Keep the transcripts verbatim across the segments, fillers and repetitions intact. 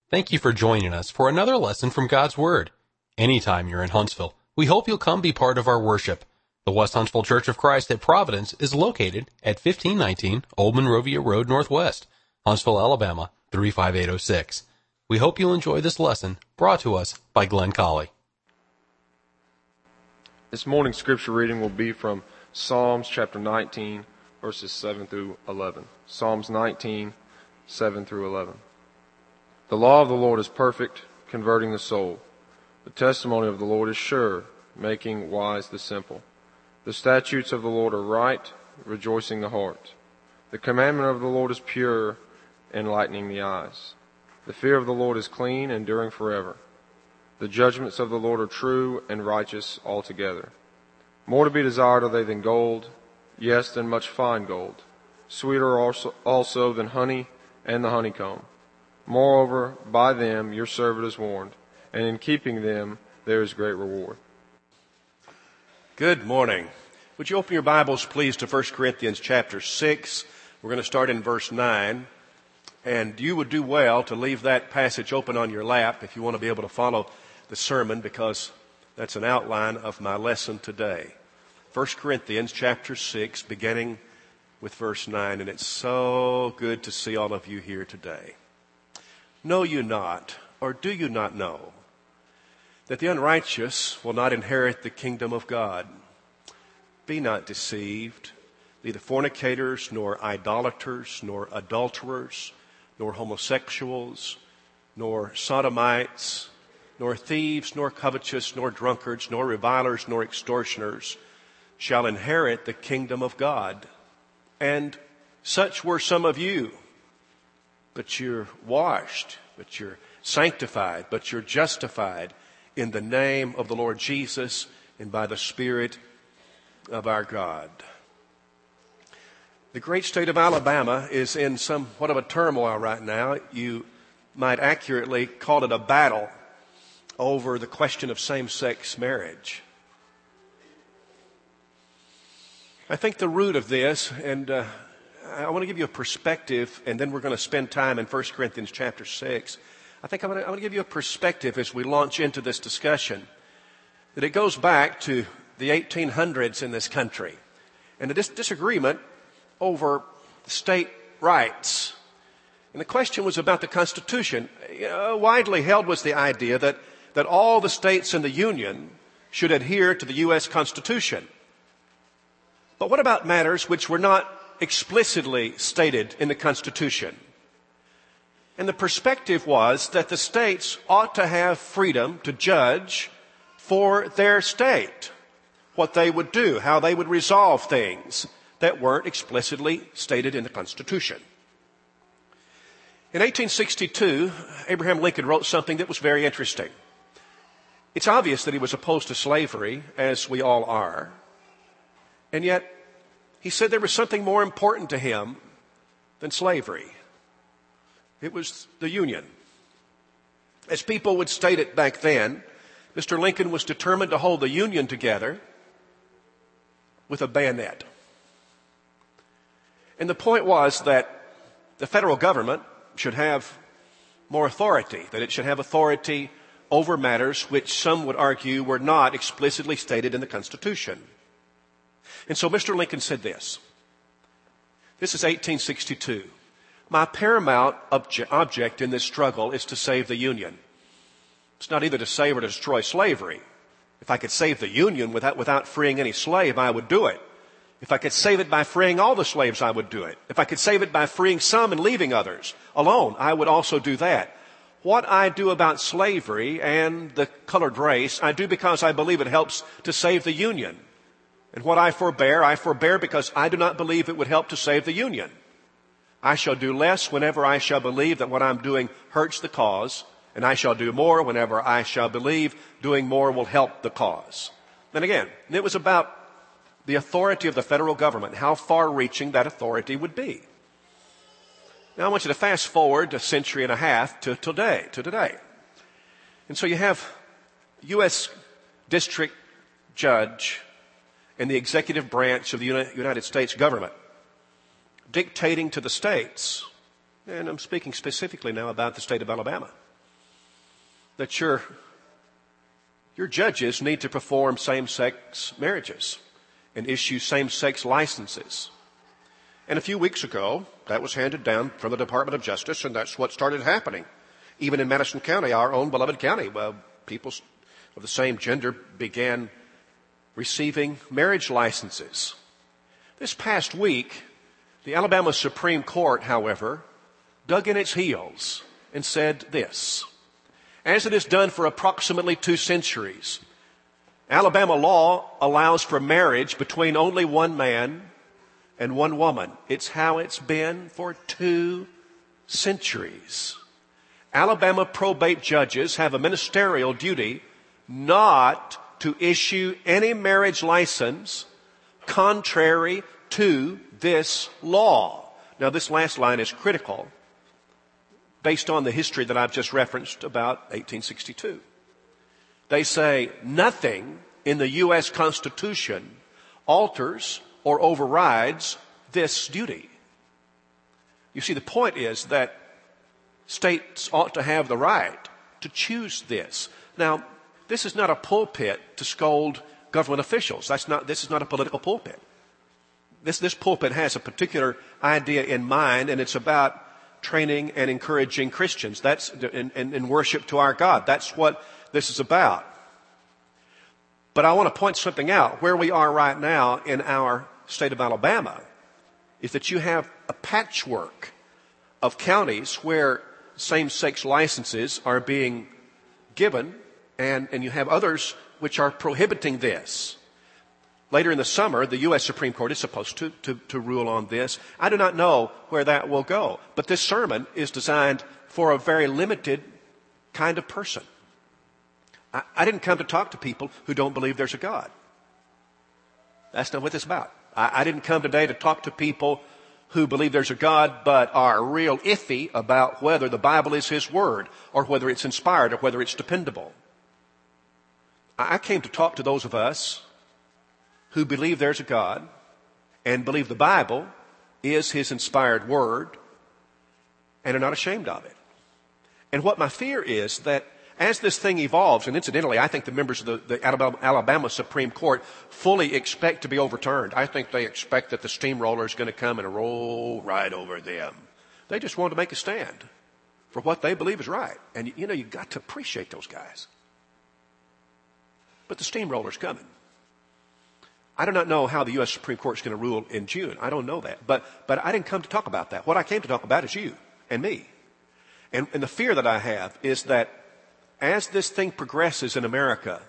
Thank you for joining us for another lesson from God's Word. Anytime you're in Huntsville, we hope you'll come be part of our worship. The West Huntsville Church of Christ at Providence is located at fifteen nineteen Old Monrovia Road Northwest, Huntsville, Alabama, three five eight oh six. We hope you'll enjoy this lesson brought to us by Glenn Colley. This morning's scripture reading will be from Psalms chapter nineteen, verses seven through eleven. Psalms nineteen, seven through eleven. The law of the Lord is perfect, converting the soul. The testimony of the Lord is sure, making wise the simple. The statutes of the Lord are right, rejoicing the heart. The commandment of the Lord is pure, enlightening the eyes. The fear of the Lord is clean, enduring forever. The judgments of the Lord are true and righteous altogether. More to be desired are they than gold, yes, than much fine gold. Sweeter also, also than honey and the honeycomb. Moreover, by them your servant is warned, and in keeping them there is great reward. Good morning. Would you open your Bibles, please, to First Corinthians chapter six. We're going to start in verse nine. And you would do well to leave that passage open on your lap if you want to be able to follow the sermon, because that's an outline of my lesson today. First Corinthians chapter six, beginning with verse nine. And it's so good to see all of you here today. Know you not, or do you not know, that the unrighteous will not inherit the kingdom of God? Be not deceived. Neither fornicators, nor idolaters, nor adulterers, nor homosexuals, nor sodomites, nor thieves, nor covetous, nor drunkards, nor revilers, nor extortioners shall inherit the kingdom of God. And such were some of you. But you're washed, but you're sanctified, but you're justified in the name of the Lord Jesus and by the Spirit of our God. The great state of Alabama is in somewhat of a turmoil right now. You might accurately call it a battle over the question of same-sex marriage. I think the root of this, and uh, I want to give you a perspective, and then we're going to spend time in First Corinthians chapter six. I think I want, to, I want to give you a perspective as we launch into this discussion, that it goes back to the eighteen hundreds in this country, and a dis- disagreement over state rights. And the question was about the Constitution. You know, widely held was the idea that, that all the states in the Union should adhere to the U S Constitution. But what about matters which were not explicitly stated in the Constitution? And the perspective was that the states ought to have freedom to judge for their state what they would do, how they would resolve things that weren't explicitly stated in the Constitution. In eighteen sixty-two, Abraham Lincoln wrote something that was very interesting. It's obvious that he was opposed to slavery, as we all are. And yet, he said there was something more important to him than slavery. It was the Union. As people would state it back then, Mister Lincoln was determined to hold the Union together with a bayonet. And the point was that the federal government should have more authority, that it should have authority over matters which some would argue were not explicitly stated in the Constitution. And so Mister Lincoln said this. This is eighteen sixty-two. My paramount obje- object in this struggle is to save the Union. It's not either to save or to destroy slavery. If I could save the Union without, without freeing any slave, I would do it. If I could save it by freeing all the slaves, I would do it. If I could save it by freeing some and leaving others alone, I would also do that. What I do about slavery and the colored race, I do because I believe it helps to save the Union. And what I forbear, I forbear because I do not believe it would help to save the Union. I shall do less whenever I shall believe that what I'm doing hurts the cause, and I shall do more whenever I shall believe doing more will help the cause. And again, it was about the authority of the federal government, how far-reaching that authority would be. Now I want you to fast forward a century and a half to today, to today. And so you have U S District Judge and the executive branch of the United States government dictating to the states, and I'm speaking specifically now about the state of Alabama, that your, your judges need to perform same-sex marriages and issue same-sex licenses. And a few weeks ago, that was handed down from the Department of Justice, and that's what started happening. Even in Madison County, our own beloved county, well, people of the same gender began receiving marriage licenses. This past week, the Alabama Supreme Court, however, dug in its heels and said this: as it has done for approximately two centuries, Alabama law allows for marriage between only one man and one woman. It's how it's been for two centuries. Alabama probate judges have a ministerial duty not to issue any marriage license contrary to this law. Now, this last line is critical based on the history that I've just referenced about eighteen sixty-two. They say nothing in the U S Constitution alters or overrides this duty. You see, the point is that states ought to have the right to choose this. Now, this is not a pulpit to scold government officials. That's not, this is not a political pulpit. This, this pulpit has a particular idea in mind, and it's about training and encouraging Christians. That's in, in, in worship to our God. That's what this is about. But I want to point something out. Where we are right now in our state of Alabama is that you have a patchwork of counties where same-sex licenses are being given, and, and you have others which are prohibiting this. Later in the summer, the U S Supreme Court is supposed to, to, to rule on this. I do not know where that will go, but this sermon is designed for a very limited kind of person. I, I didn't come to talk to people who don't believe there's a God. That's not what this is about. I, I didn't come today to talk to people who believe there's a God but are real iffy about whether the Bible is His Word or whether it's inspired or whether it's dependable. I, I came to talk to those of us who believe there's a God and believe the Bible is His inspired Word and are not ashamed of it. And what my fear is that as this thing evolves, and incidentally, I think the members of the, the Alabama, Alabama Supreme Court fully expect to be overturned. I think they expect that the steamroller is going to come and roll right over them. They just want to make a stand for what they believe is right. And, you know, you've got to appreciate those guys. But the steamroller's coming. I do not know how the U S Supreme Court is going to rule in June. I don't know that. But, but I didn't come to talk about that. What I came to talk about is you and me. And, and the fear that I have is that as this thing progresses in America,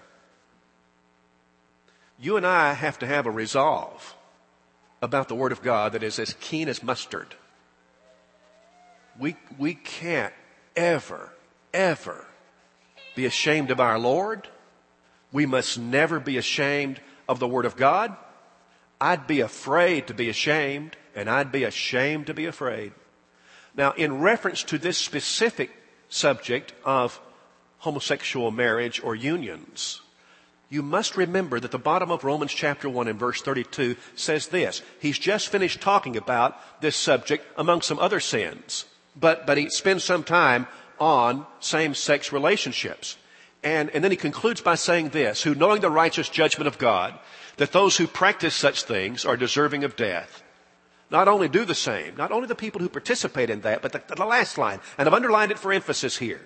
you and I have to have a resolve about the Word of God that is as keen as mustard. We, we can't ever, ever be ashamed of our Lord. We must never be ashamed of the Word of God. I'd be afraid to be ashamed, and I'd be ashamed to be afraid. Now, in reference to this specific subject of homosexual marriage or unions, you must remember that the bottom of Romans chapter one and verse thirty-two says this. He's just finished talking about this subject among some other sins, but, but he spends some time on same-sex relationships. And, and then he concludes by saying this, who knowing the righteous judgment of God, that those who practice such things are deserving of death, not only do the same, not only the people who participate in that, but the, the last line, and I've underlined it for emphasis here,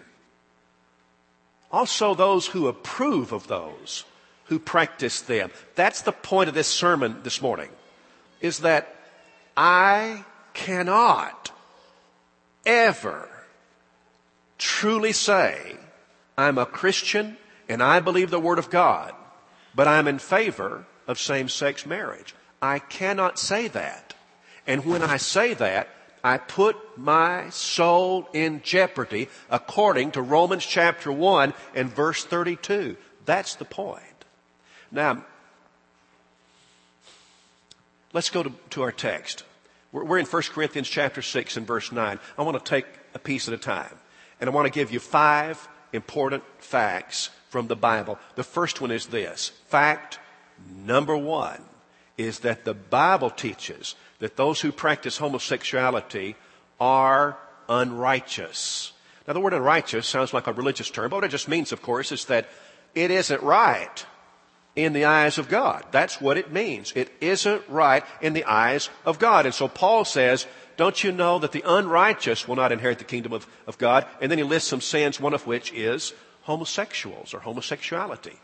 also those who approve of those who practice them. That's the point of this sermon this morning, is that I cannot ever truly say I'm a Christian and I believe the Word of God, but I'm in favor of same-sex marriage. I cannot say that. And when I say that, I put my soul in jeopardy according to Romans chapter one and verse thirty-two. That's the point. Now, let's go to, to our text. We're, we're in First Corinthians chapter six and verse nine. I want to take a piece at a time. And I want to give you five important facts from the Bible. The first one is this. Fact number one is that the Bible teaches that those who practice homosexuality are unrighteous. Now, the word unrighteous sounds like a religious term, but what it just means, of course, is that it isn't right in the eyes of God. That's what it means. It isn't right in the eyes of God. And so Paul says, don't you know that the unrighteous will not inherit the kingdom of, of God? And then he lists some sins, one of which is homosexuals or homosexuality.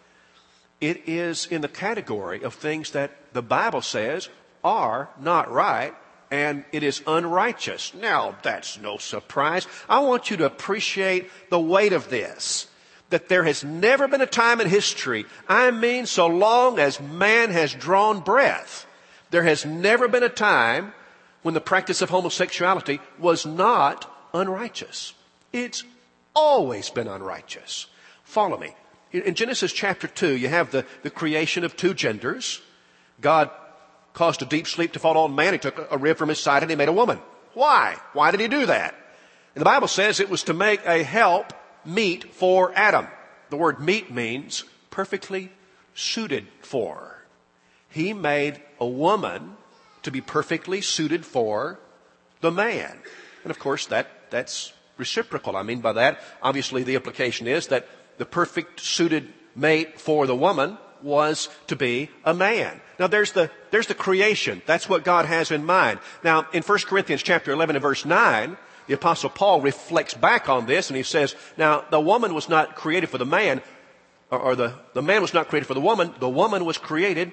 It is in the category of things that the Bible says are not right, and it is unrighteous. Now, that's no surprise. I want you to appreciate the weight of this. That there has never been a time in history, I mean so long as man has drawn breath, there has never been a time when the practice of homosexuality was not unrighteous. It's always been unrighteous. Follow me. In Genesis chapter two, you have the, the creation of two genders. God caused a deep sleep to fall on man. He took a rib from his side and he made a woman. Why? Why did he do that? And the Bible says it was to make a help meet for Adam. The word meet means perfectly suited for. He made a woman to be perfectly suited for the man. And of course that, that's reciprocal. I mean by that, obviously the implication is that the perfect suited mate for the woman was to be a man. Now there's the, there's the creation. That's what God has in mind. Now in First Corinthians chapter eleven and verse nine, the Apostle Paul reflects back on this and he says, now the woman was not created for the man, or, or the, the man was not created for the woman. The woman was created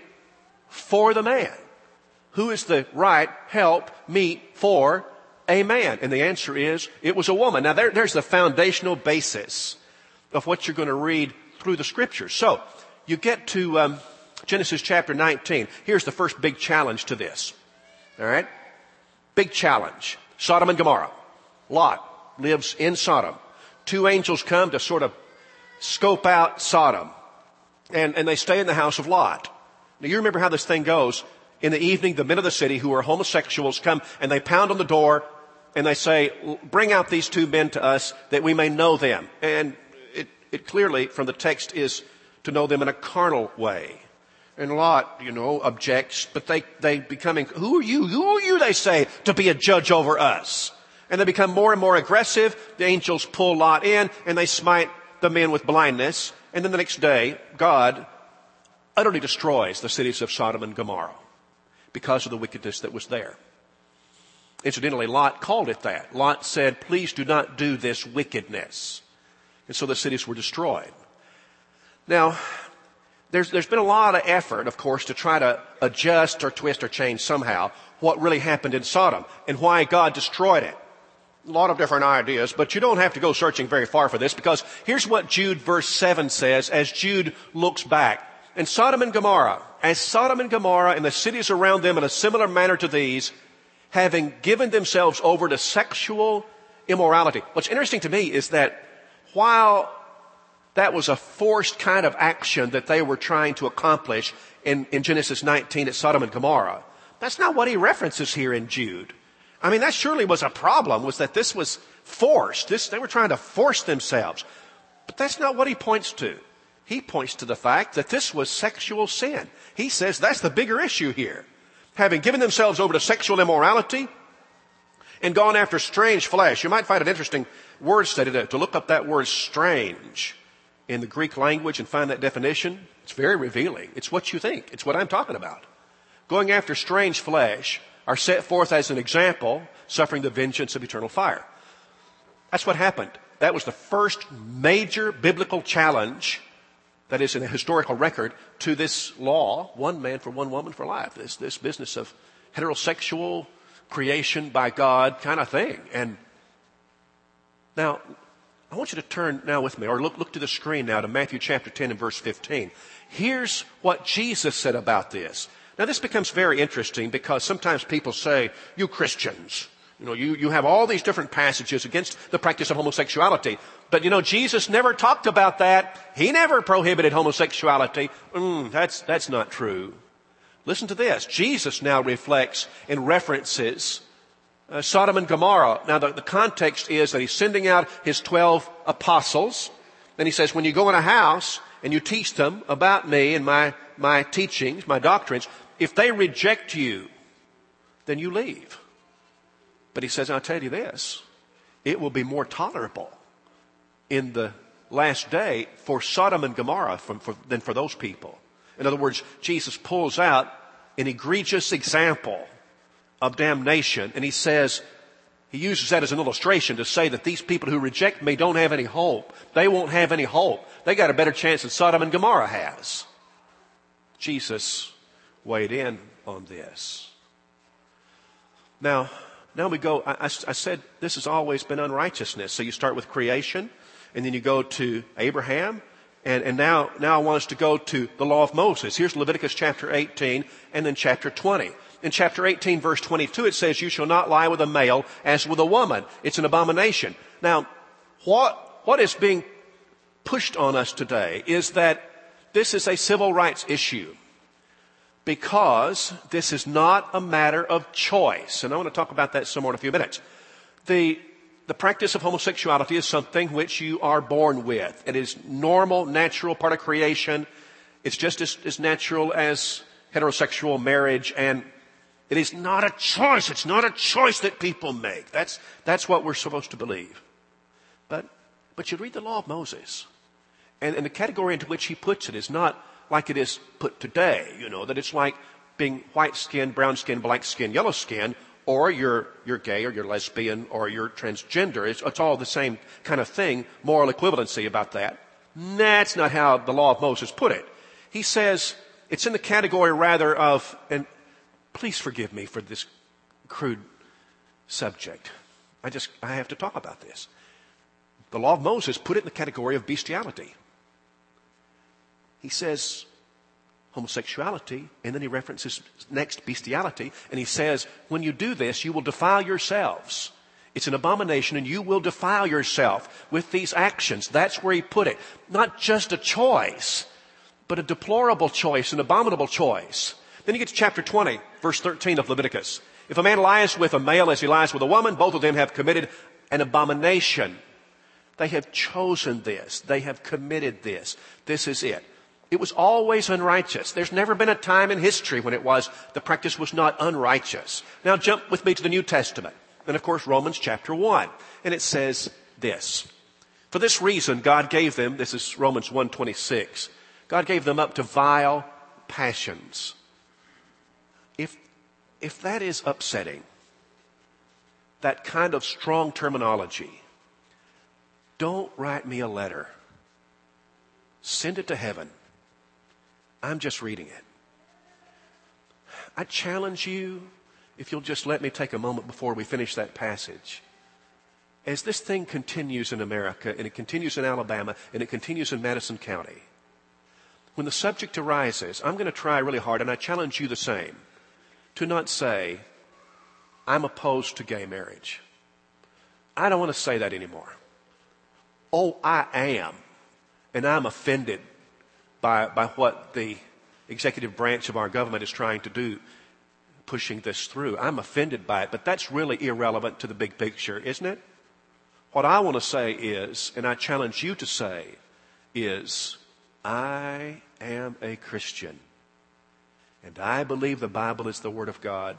for the man. Who is the right help meet for a man? And the answer is, it was a woman. Now there, there's the foundational basis of what you're going to read through the scriptures. So, you get to um, Genesis chapter nineteen. Here's the first big challenge to this. All right? Big challenge. Sodom and Gomorrah. Lot lives in Sodom. Two angels come to sort of scope out Sodom. And, and they stay in the house of Lot. Now you remember how this thing goes. In the evening, the men of the city who are homosexuals come and they pound on the door and they say, bring out these two men to us that we may know them. And it, it clearly, from the text, is to know them in a carnal way. And Lot, you know, objects, but they, they becoming, who are you? Who are you, they say, to be a judge over us? And they become more and more aggressive. The angels pull Lot in and they smite the men with blindness. And then the next day, God utterly destroys the cities of Sodom and Gomorrah because of the wickedness that was there. Incidentally, Lot called it that. Lot said, please do not do this wickedness. And so the cities were destroyed. Now, there's, there's been a lot of effort, of course, to try to adjust or twist or change somehow what really happened in Sodom and why God destroyed it. A lot of different ideas, but you don't have to go searching very far for this, because here's what Jude verse seven says as Jude looks back. And Sodom and Gomorrah, as Sodom and Gomorrah and the cities around them in a similar manner to these, having given themselves over to sexual immorality. What's interesting to me is that while that was a forced kind of action that they were trying to accomplish in, in Genesis nineteen at Sodom and Gomorrah, that's not what he references here in Jude. I mean, that surely was a problem, was that this was forced. This, they were trying to force themselves. But that's not what he points to. He points to the fact that this was sexual sin. He says that's the bigger issue here. Having given themselves over to sexual immorality and gone after strange flesh. You might find it interesting word study to, to look up that word strange in the Greek language and find that definition. It's very revealing. It's what you think. It's what I'm talking about. Going after strange flesh are set forth as an example, suffering the vengeance of eternal fire. That's what happened. That was the first major biblical challenge that is in a historical record to this law, one man for one woman for life, this, this business of heterosexual creation by God kind of thing. And now, I want you to turn now with me, or look, look to the screen now to Matthew chapter ten and verse fifteen. Here's what Jesus said about this. Now this becomes very interesting because sometimes people say, you Christians, you know, you, you have all these different passages against the practice of homosexuality. But you know, Jesus never talked about that. He never prohibited homosexuality. Mm, that's, that's not true. Listen to this. Jesus now reflects and references uh, Sodom and Gomorrah. Now the, the context is that he's sending out his twelve apostles. And he says, when you go in a house and you teach them about me and my, my teachings, my doctrines, if they reject you, then you leave. But he says, I'll tell you this, it will be more tolerable in the last day for Sodom and Gomorrah from, for, than for those people. In other words, Jesus pulls out an egregious example of damnation, and he says, he uses that as an illustration to say that these people who reject me don't have any hope. They won't have any hope. They got a better chance than Sodom and Gomorrah has. Jesus weighed in on this. Now, now we go, I, I, I said this has always been unrighteousness. So you start with creation, and then you go to Abraham, and, and now, now I want us to go to the law of Moses. Here's Leviticus chapter eighteen, and then chapter twenty. In chapter eighteen, verse twenty-two, it says, you shall not lie with a male as with a woman. It's an abomination. Now, what, what is being pushed on us today is that this is a civil rights issue, because this is not a matter of choice. And I want to talk about that some more in a few minutes. The, the practice of homosexuality is something which you are born with. It is normal, natural, part of creation. It's just as, as natural as heterosexual marriage, and it is not a choice. It's not a choice that people make. That's, that's what we're supposed to believe. But, but you read the law of Moses, and, and the category into which he puts it is not like it is put today, you know, that it's like being white skin, brown skin, black skin, yellow skin, or you're, you're gay, or you're lesbian, or you're transgender. It's, it's all the same kind of thing, moral equivalency about that. That's not how the law of Moses put it. He says it's in the category rather of, and please forgive me for this crude subject. I just, I have to talk about this. The law of Moses put it in the category of bestiality. He says homosexuality, and then he references next bestiality, and he says, when you do this, you will defile yourselves. It's an abomination, and you will defile yourself with these actions. That's where he put it. Not just a choice, but a deplorable choice, an abominable choice. Then you get to chapter twenty, verse thirteen of Leviticus. If a man lies with a male as he lies with a woman, both of them have committed an abomination. They have chosen this. They have committed this. This is it. It was always unrighteous. There's never been a time in history when it was, the practice was not unrighteous. Now jump with me to the New Testament. And of course, Romans chapter one. And it says this. For this reason, God gave them, this is Romans one twenty-six, God gave them up to vile passions. If, if that is upsetting, that kind of strong terminology, don't write me a letter. Send it to heaven. I'm just reading it. I challenge you, if you'll just let me take a moment before we finish that passage. As this thing continues in America, and it continues in Alabama, and it continues in Madison County, when the subject arises, I'm going to try really hard, and I challenge you the same, to not say, I'm opposed to gay marriage. I don't want to say that anymore. Oh, I am. And I'm offended by, by what the executive branch of our government is trying to do, pushing this through. I'm offended by it, but that's really irrelevant to the big picture, isn't it? What I want to say is, and I challenge you to say, is, I am a Christian, and I believe the Bible is the Word of God,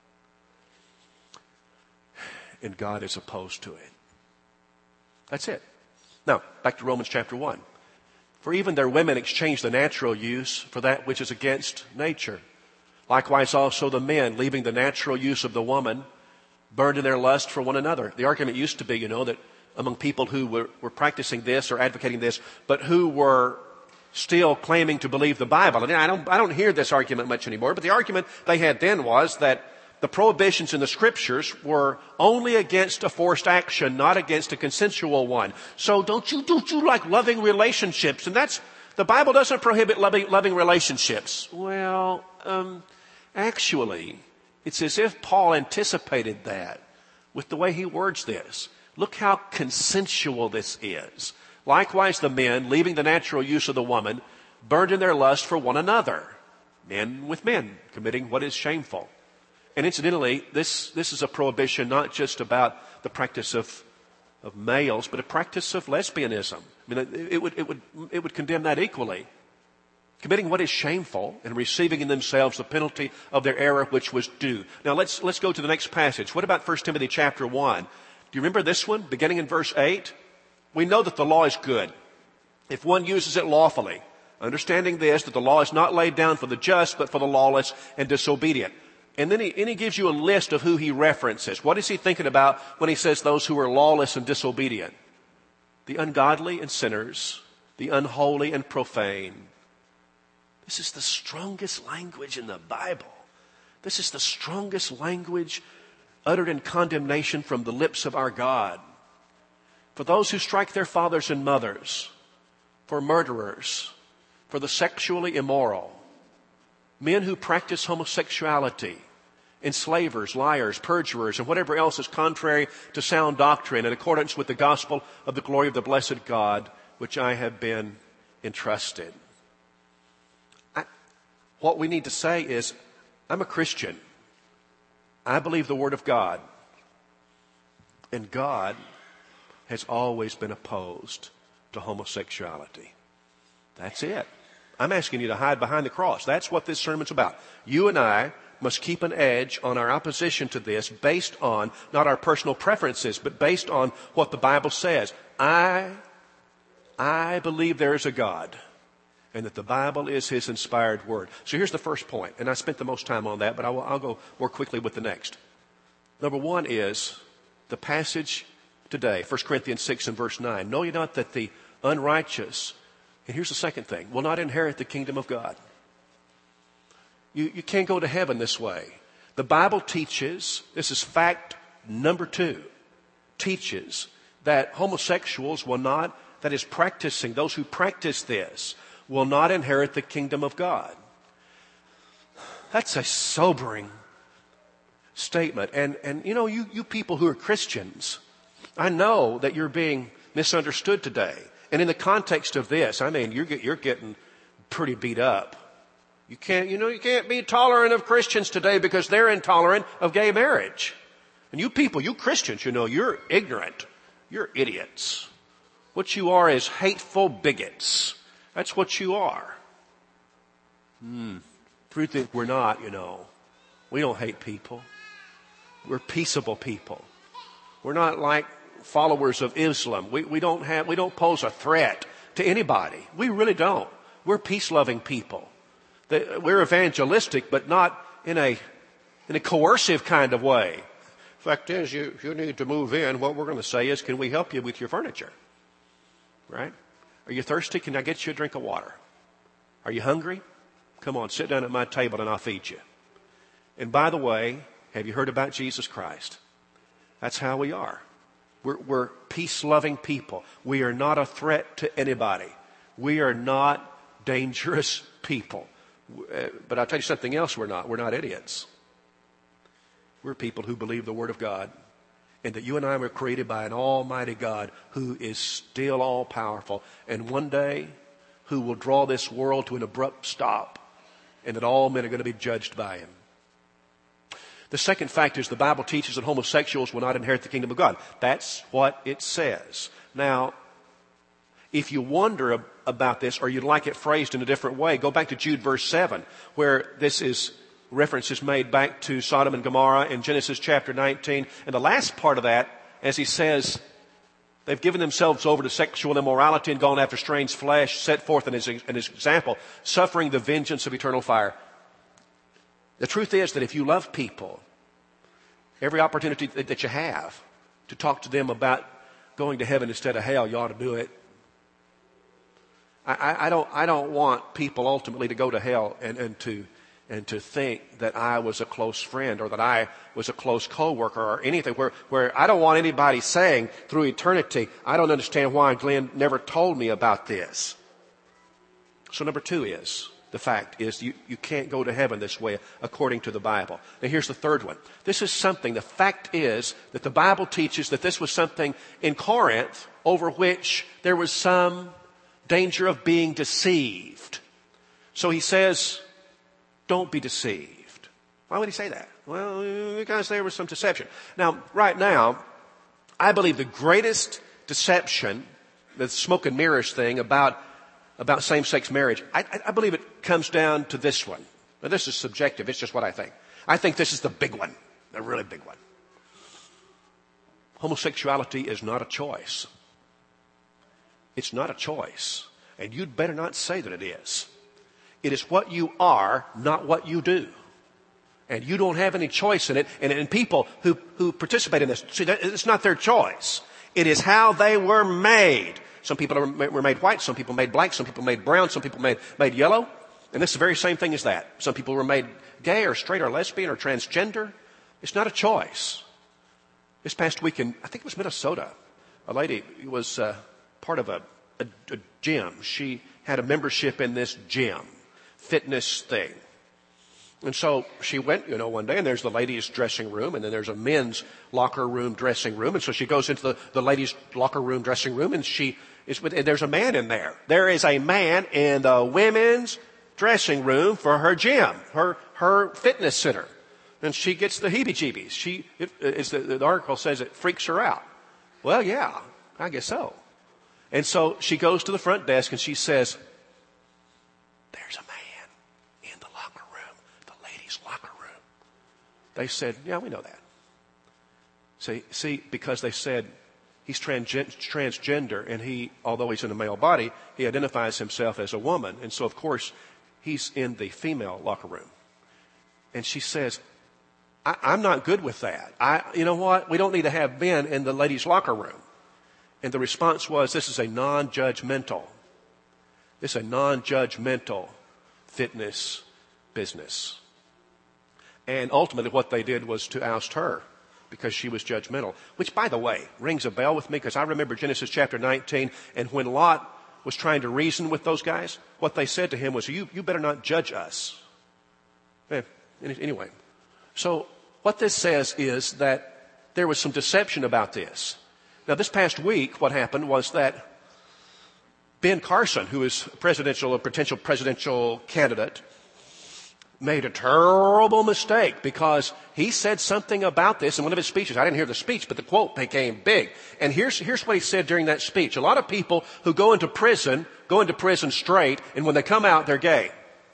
and God is opposed to it. That's it. Now, back to Romans chapter one. For even their women exchange the natural use for that which is against nature. Likewise also the men, leaving the natural use of the woman, burned in their lust for one another. The argument used to be, you know, that among people who were, were practicing this or advocating this, but who were still claiming to believe the Bible. And I don't, I don't hear this argument much anymore, but the argument they had then was that the prohibitions in the scriptures were only against a forced action, not against a consensual one. So don't you, don't you like loving relationships? And that's, the Bible doesn't prohibit loving, loving relationships. Well, um, actually, it's as if Paul anticipated that with the way he words this. Look how consensual this is. Likewise, the men, leaving the natural use of the woman, burned in their lust for one another. Men with men, committing what is shameful. And incidentally, this, this is a prohibition not just about the practice of, of males, but a practice of lesbianism. I mean, it, it would, it would, it would condemn that equally. Committing what is shameful and receiving in themselves the penalty of their error which was due. Now let's, let's go to the next passage. What about First Timothy chapter one? Do you remember this one, beginning in verse eight? We know that the law is good if one uses it lawfully, understanding this, that the law is not laid down for the just, but for the lawless and disobedient. And then he, and he gives you a list of who he references. What is he thinking about when he says those who are lawless and disobedient? The ungodly and sinners, the unholy and profane. This is the strongest language in the Bible. This is the strongest language uttered in condemnation from the lips of our God. For those who strike their fathers and mothers, for murderers, for the sexually immoral, men who practice homosexuality, enslavers, liars, perjurers, and whatever else is contrary to sound doctrine in accordance with the gospel of the glory of the blessed God, which I have been entrusted. I, what we need to say is, I'm a Christian. I believe the Word of God. And God has always been opposed to homosexuality. That's it. I'm asking you to hide behind the cross. That's what this sermon's about. You and I must keep an edge on our opposition to this based on not our personal preferences, but based on what the Bible says. I, I believe there is a God and that the Bible is His inspired Word. So here's the first point, and I spent the most time on that, but I will, I'll go more quickly with the next. Number one is the passage today, First Corinthians six and verse nine. Know ye not that the unrighteous, and here's the second thing, will not inherit the kingdom of God. You, you can't go to heaven this way. The Bible teaches, this is fact number two, teaches that homosexuals will not, that is practicing, those who practice this, will not inherit the kingdom of God. That's a sobering statement. And, and you know, you, you people who are Christians, I know that you're being misunderstood today. And in the context of this, I mean, you're, you're getting pretty beat up. You can't, you know, you can't be tolerant of Christians today because they're intolerant of gay marriage. And you people, you Christians, you know, you're ignorant. You're idiots. What you are is hateful bigots. That's what you are. Hmm. Truth is, we're not, you know. We don't hate people. We're peaceable people. We're not like followers of Islam. We, we don't have, we don't pose a threat to anybody. We really don't. We're peace-loving people. We're evangelistic, but not in a, in a coercive kind of way. Fact is, you, you need to move in. What we're going to say is, can we help you with your furniture? Right? Are you thirsty? Can I get you a drink of water? Are you hungry? Come on, sit down at my table and I'll feed you. And by the way, have you heard about Jesus Christ? That's how we are. We're, we're peace-loving people. We are not a threat to anybody. We are not dangerous people. But I'll tell you something else we're not. We're not idiots. We're people who believe the Word of God. And that you and I were created by an almighty God who is still all-powerful. And one day, who will draw this world to an abrupt stop. And that all men are going to be judged by Him. The second fact is the Bible teaches that homosexuals will not inherit the kingdom of God. That's what it says. Now, if you wonder about this or you'd like it phrased in a different way, go back to Jude verse seven, where this is reference is made back to Sodom and Gomorrah in Genesis chapter nineteen. And the last part of that, as he says, they've given themselves over to sexual immorality and gone after strange flesh, set forth in his, in his example, suffering the vengeance of eternal fire. The truth is that if you love people, every opportunity that you have to talk to them about going to heaven instead of hell, you ought to do it. I, I, I don't, I don't want people ultimately to go to hell and, and to, and to think that I was a close friend or that I was a close coworker or anything where, where I don't want anybody saying through eternity, I don't understand why Glenn never told me about this. So number two is, the fact is you, you can't go to heaven this way according to the Bible. Now here's the third one. This is something, the fact is that the Bible teaches that this was something in Corinth over which there was some danger of being deceived. So he says, don't be deceived. Why would he say that? Well, because there was some deception. Now, right now, I believe the greatest deception, the smoke and mirrors thing about about same-sex marriage, I, I believe it comes down to this one. Now, this is subjective. It's just what I think. I think this is the big one, the really big one. Homosexuality is not a choice. It's not a choice. And you'd better not say that it is. It is what you are, not what you do. And you don't have any choice in it. And, and people who, who participate in this, see, that, it's not their choice. It is how they were made. Some people are, were made white, some people made black, some people made brown, some people made, made yellow. And this is the very same thing as that. Some people were made gay or straight or lesbian or transgender. It's not a choice. This past week in, I think it was Minnesota, a lady was uh, part of a, a, a gym. She had a membership in this gym, fitness thing. And so she went, you know, one day, and there's the ladies' dressing room, and then there's a men's locker room dressing room. And so she goes into the, the ladies' locker room dressing room, and she is with, and there's a man in there. There is a man in the women's dressing room for her gym, her, her fitness center. And she gets the heebie-jeebies. She, it, it's the, the article says it freaks her out. Well, yeah, I guess so. And so she goes to the front desk and she says, there's a man in the locker room, the ladies' locker room. They said, yeah, we know that. See, see, because they said he's transgen- transgender and he, although he's in a male body, he identifies himself as a woman. And so, of course, he's in the female locker room. And she says, I, I'm not good with that. I, you know what? We don't need to have men in the ladies' locker room. And the response was, this is a non-judgmental, this is a non-judgmental fitness business. And ultimately what they did was to oust her because she was judgmental, which, by the way, rings a bell with me because I remember Genesis chapter nineteen, and when Lot was trying to reason with those guys, what they said to him was, you, you better not judge us. Eh, anyway, so what this says is that there was some deception about this. Now, this past week, what happened was that Ben Carson, who is presidential, a potential presidential candidate, made a terrible mistake because he said something about this in one of his speeches. I didn't hear the speech, but the quote became big. And here's, here's what he said during that speech. A lot of people who go into prison, go into prison straight, and when they come out, they're gay.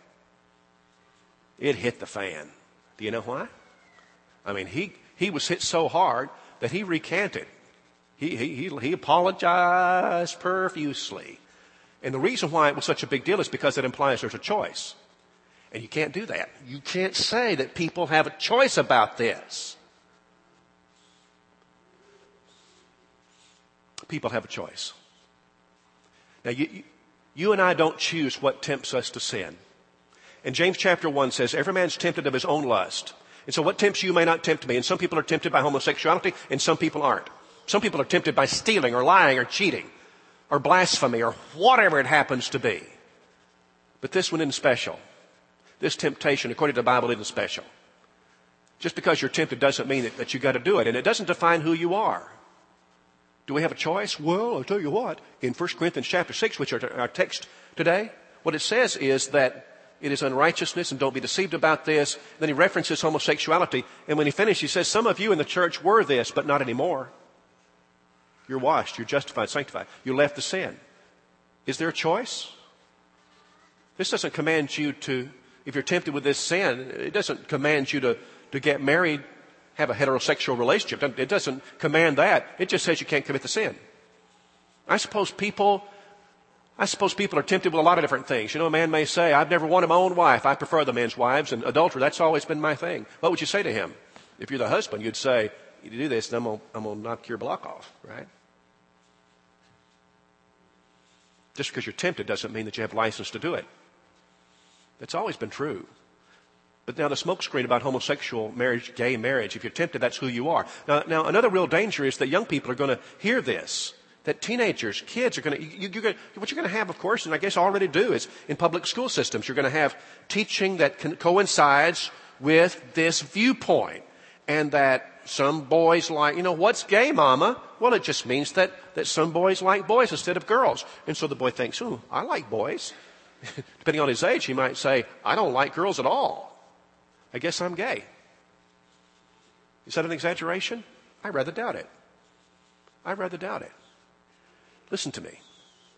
It hit the fan. Do you know why? I mean, he, he was hit so hard that he recanted. He, he, he apologized profusely. And the reason why it was such a big deal is because it implies there's a choice. And you can't do that. You can't say that people have a choice about this. People have a choice. Now, you, you, you and I don't choose what tempts us to sin. And James chapter one says, every man's tempted of his own lust. And so what tempts you may not tempt me. And some people are tempted by homosexuality, and some people aren't. Some people are tempted by stealing or lying or cheating or blasphemy or whatever it happens to be. But this one isn't special. This temptation, according to the Bible, isn't special. Just because you're tempted doesn't mean that, that you got to do it. And it doesn't define who you are. Do we have a choice? Well, I'll tell you what. In First Corinthians chapter six, which are our text today, what it says is that it is unrighteousness, and don't be deceived about this. Then he references homosexuality. And when he finishes, he says, some of you in the church were this, but not anymore. You're washed, you're justified, sanctified. You left the sin. Is there a choice? This doesn't command you to, if you're tempted with this sin, it doesn't command you to, to get married, have a heterosexual relationship. It doesn't command that. It just says you can't commit the sin. I suppose people, I suppose people are tempted with a lot of different things. You know, a man may say, I've never wanted my own wife. I prefer the men's wives. And adultery, that's always been my thing. What would you say to him? If you're the husband, you'd say, you do this, then I'm going I'm going to knock your block off, right? Just because you're tempted doesn't mean that you have license to do it. That's always been true. But now the smokescreen about homosexual marriage, gay marriage, if you're tempted, that's who you are. Now, now another real danger is that young people are going to hear this. That teenagers, kids are going to, you, you're going to, what you're going to have, of course, and I guess already do, is in public school systems, you're going to have teaching that can, coincides with this viewpoint. And that some boys like, you know, what's gay, mama? Well, it just means that, that some boys like boys instead of girls. And so the boy thinks, ooh, I like boys. Depending on his age, he might say, I don't like girls at all. I guess I'm gay. Is that an exaggeration? I rather doubt it. I rather doubt it. Listen to me.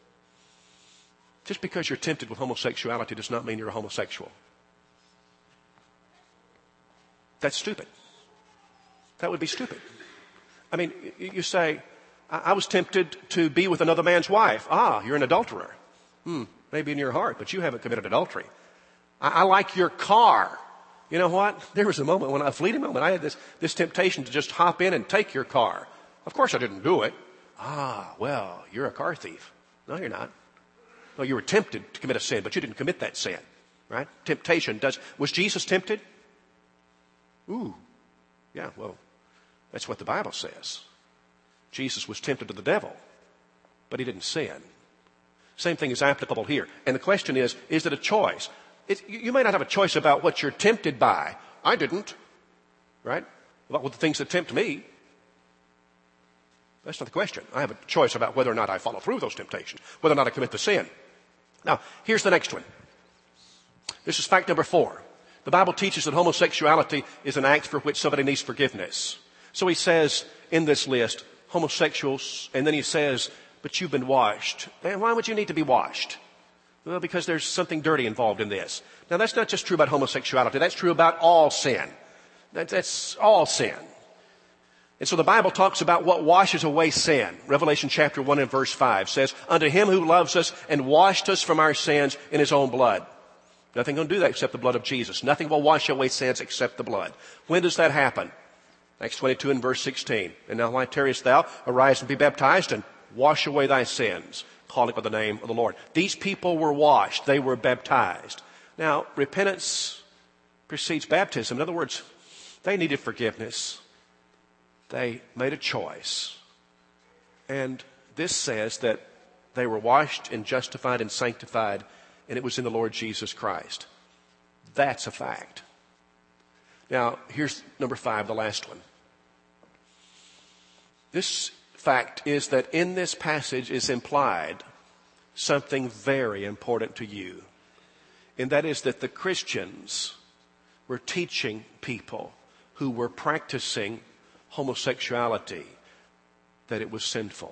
Just because you're tempted with homosexuality does not mean you're a homosexual. That's stupid. That would be stupid. I mean, you say, I, I was tempted to be with another man's wife. Ah, you're an adulterer. Hmm, maybe in your heart, but you haven't committed adultery. I, I like your car. You know what? There was a moment when, a fleeting moment, I had this, this temptation to just hop in and take your car. Of course I didn't do it. Ah, well, you're a car thief. No, you're not. No, you were tempted to commit a sin, but you didn't commit that sin. Right? Temptation does. Was Jesus tempted? Ooh. Yeah, well, that's what the Bible says. Jesus was tempted to the devil, but he didn't sin. Same thing is applicable here. And the question is, is it a choice? It, you may not have a choice about what you're tempted by. I didn't. Right? About the things that tempt me. That's not the question. I have a choice about whether or not I follow through with those temptations, whether or not I commit the sin. Now, here's the next one. This is fact number four. The Bible teaches that homosexuality is an act for which somebody needs forgiveness. So he says in this list, homosexuals, and then he says, but you've been washed. And why would you need to be washed? Well, because there's something dirty involved in this. Now, that's not just true about homosexuality. That's true about all sin. That, that's all sin. And so the Bible talks about what washes away sin. Revelation chapter one and verse five says, unto him who loves us and washed us from our sins in his own blood. Nothing going to do that except the blood of Jesus. Nothing will wash away sins except the blood. When does that happen? Acts twenty-two and verse sixteen. And now why tarriest thou? Arise and be baptized and wash away thy sins, calling by the name of the Lord. These people were washed. They were baptized. Now, repentance precedes baptism. In other words, they needed forgiveness. They made a choice. And this says that they were washed and justified and sanctified, and it was in the Lord Jesus Christ. That's a fact. Now, here's number five, the last one. This fact is that in this passage is implied something very important to you. And that is that the Christians were teaching people who were practicing homosexuality that it was sinful.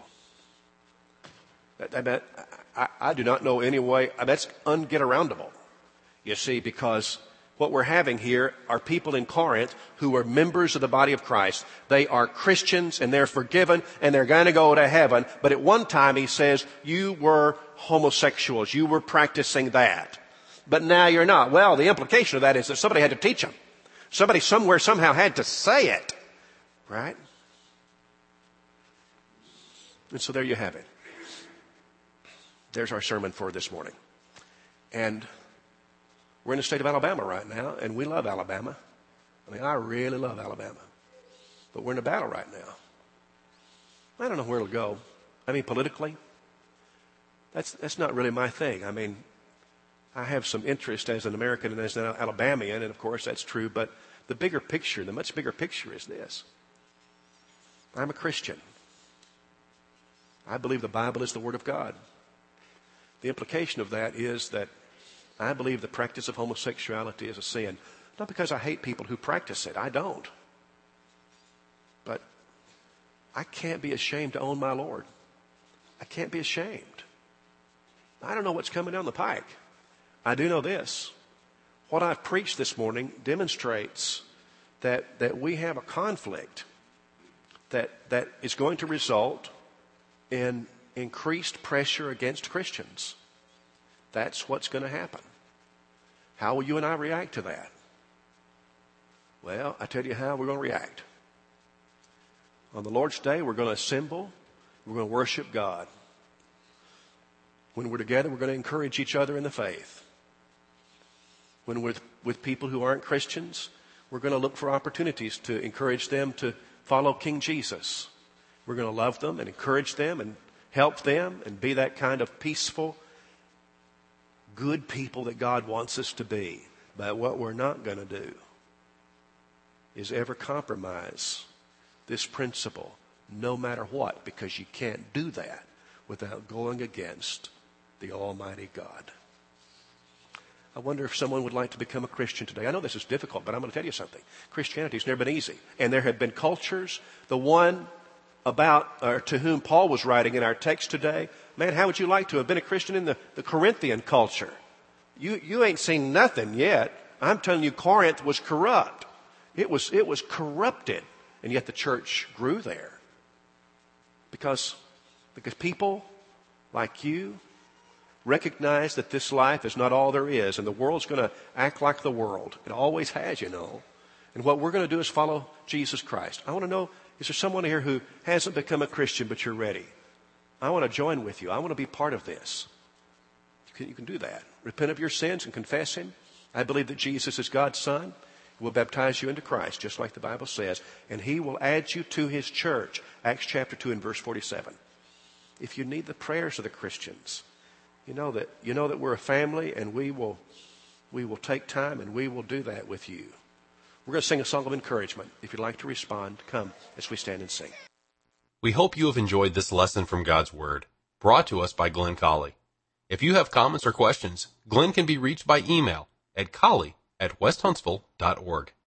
I, I, I do not know any way. That's unget-aroundable, you see, because what we're having here are people in Corinth who are members of the body of Christ. They are Christians and they're forgiven and they're going to go to heaven. But at one time he says, you were homosexuals. You were practicing that. But now you're not. Well, the implication of that is that somebody had to teach them. Somebody somewhere somehow had to say it. Right? And so there you have it. There's our sermon for this morning. And we're in the state of Alabama right now, and we love Alabama. I mean, I really love Alabama. But we're in a battle right now. I don't know where it'll go. I mean, politically, that's that's not really my thing. I mean, I have some interest as an American and as an Alabamian, and of course that's true, but the bigger picture, the much bigger picture is this. I'm a Christian. I believe the Bible is the Word of God. The implication of that is that I believe the practice of homosexuality is a sin. Not because I hate people who practice it. I don't. But I can't be ashamed to own my Lord. I can't be ashamed. I don't know what's coming down the pike. I do know this. What I've preached this morning demonstrates that, that we have a conflict that, that is going to result in increased pressure against Christians. That's what's going to happen. How will you and I react to that? Well, I tell you how we're going to react. On the Lord's Day, we're going to assemble. We're going to worship God. When we're together, we're going to encourage each other in the faith. When we're with people who aren't Christians, we're going to look for opportunities to encourage them to follow King Jesus. We're going to love them and encourage them and help them and be that kind of peaceful, good people that God wants us to be. But what we're not going to do is ever compromise this principle, no matter what, because you can't do that without going against the Almighty God. I wonder if someone would like to become a Christian today. I know this is difficult, but I'm going to tell you something. Christianity's never been easy. And there have been cultures, the one about or to whom Paul was writing in our text today, man, how would you like to have been a Christian in the, the Corinthian culture? You, you ain't seen nothing yet. I'm telling you, Corinth was corrupt. It was, it was corrupted. And yet the church grew there Because, because people like you recognize that this life is not all there is, and the world's going to act like the world. It always has, you know. And what we're going to do is follow Jesus Christ. I want to know, is there someone here who hasn't become a Christian, but you're ready? I want to join with you. I want to be part of this. You can, you can do that. Repent of your sins and confess Him. I believe that Jesus is God's Son. He will baptize you into Christ, just like the Bible says. And He will add you to His church. Acts chapter two and verse forty-seven. If you need the prayers of the Christians, you know that, you know that we're a family, and we will, we will take time and we will do that with you. We're going to sing a song of encouragement. If you'd like to respond, come as we stand and sing. We hope you have enjoyed this lesson from God's Word, brought to us by Glenn Colley. If you have comments or questions, Glenn can be reached by email at colley at west huntsville dot org.